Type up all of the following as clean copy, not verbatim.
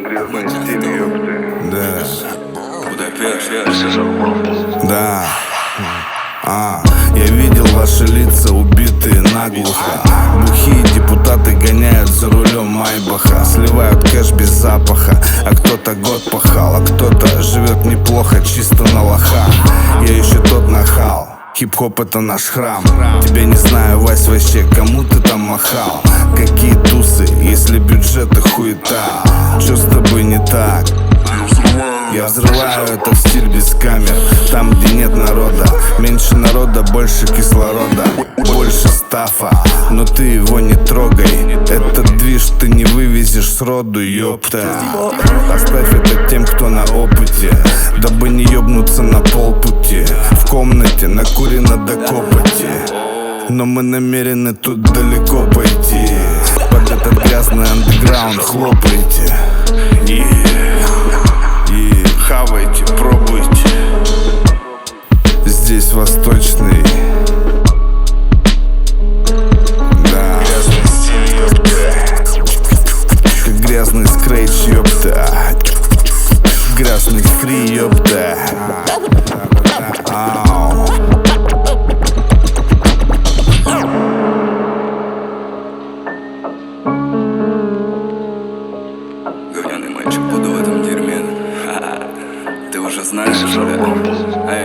Грязный стиль, ёпты. Да. Я видел ваши лица, убитые наглухо. Бухие депутаты гоняют за рулем Майбаха. Сливают кэш без запаха. А кто-то год пахал, а кто-то живет неплохо, чисто на лоха. Я еще тот нахал. Хип-хоп это наш храм. Тебя не знаю, Вась, вообще, кому ты там махал? Какие тусы, если бюджет и хуета? Чё с тобой не так? Я взрываю это в стиль без камер. Там, где нет народа, меньше народа, больше кислорода, больше стафа, но ты его не трогай. Этот движ ты не вывезешь сроду, ёпта. Оставь это тем, кто на опыте, дабы не ёбнуться на полпути. В комнате накурено до копоти, но мы намерены тут далеко пойти. Под этот грязный андеграунд хлопайте и хавайте, пробуйте. Здесь восточный. Да. Грязный стиль, ёпта. Как грязный скретч, ёпта. Грязный фри, ёпта. Ау. Говняный мальчик, буду в этом дерьме. Ты уже знаешь, что ли?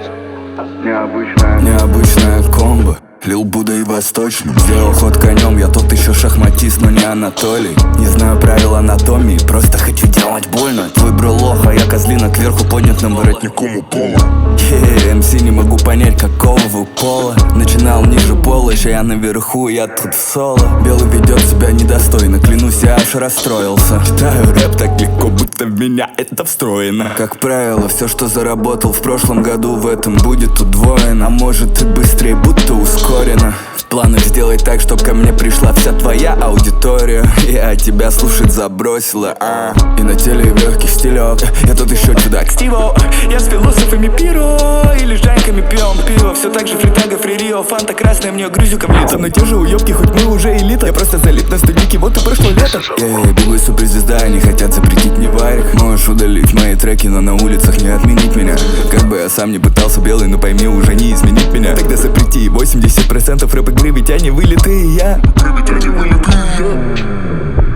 Необычная комбо. Лил Будда и Восточный. Сделал ход конем, я тот еще шахматист, но не Анатолий. Не знаю правил анатомии, просто хочу делать больно. Твой бро лох, а я козлина кверху поднятым воротником у пола. МС не могу понять, какого вы пола. Начинал ниже пола, еще я наверху, я тут в соло. Белый ведет себя недостойно, клянусь, я аж расстроился. Читаю рэп так легко, будто в меня это встроено. Как правило, все, что заработал в прошлом году, в этом будет удвоено. А может и быстрее, будто ускорено. В планах сделать так, чтоб ко мне пришла вся твоя аудитория. Я тебя слушать забросила, и на теле в легких стилек. Я тут еще чудак Стиво. Я с философами пиро или с джанками пьем пиво. Все так же фритага, фририо, фанта красная, мне грузиком летом. Но те же уебки, хоть мы уже элита. Я просто залип на студике, вот и прошло лето. Я бегу суперзвезда, они хотят запретить мне варик. Можешь удалить мои треки, но на улицах не отменить меня. Как бы я сам не пытался белый, но пойми, уже не изменить меня. Тогда запрети 80% рэп игры, ведь они вылитые я.